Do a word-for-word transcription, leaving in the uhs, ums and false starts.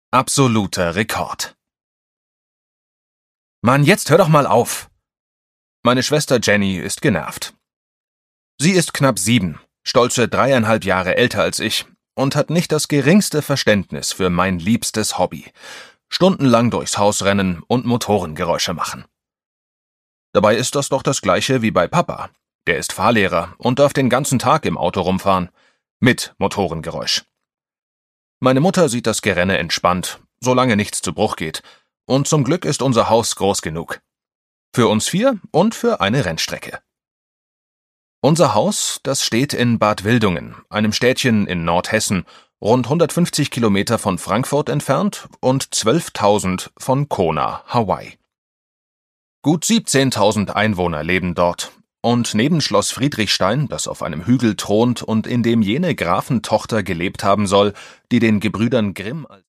Absoluter Rekord. Mann, jetzt hör doch mal auf! Meine Schwester Jenny ist genervt. Sie ist knapp sieben, stolze dreieinhalb Jahre älter als ich und hat nicht das geringste Verständnis für mein liebstes Hobby: stundenlang durchs Haus rennen und Motorengeräusche machen. Dabei ist das doch das Gleiche wie bei Papa. Der ist Fahrlehrer und darf den ganzen Tag im Auto rumfahren. Mit Motorengeräusch. Meine Mutter sieht das Gerenne entspannt, solange nichts zu Bruch geht. Und zum Glück ist unser Haus groß genug. Für uns vier und für eine Rennstrecke. Unser Haus, das steht in Bad Wildungen, einem Städtchen in Nordhessen, rund hundertfünfzig Kilometer von Frankfurt entfernt und zwölftausend von Kona, Hawaii. Gut siebzehntausend Einwohner leben dort. Und neben Schloss Friedrichstein, das auf einem Hügel thront und in dem jene Grafentochter gelebt haben soll, die den Gebrüdern Grimm als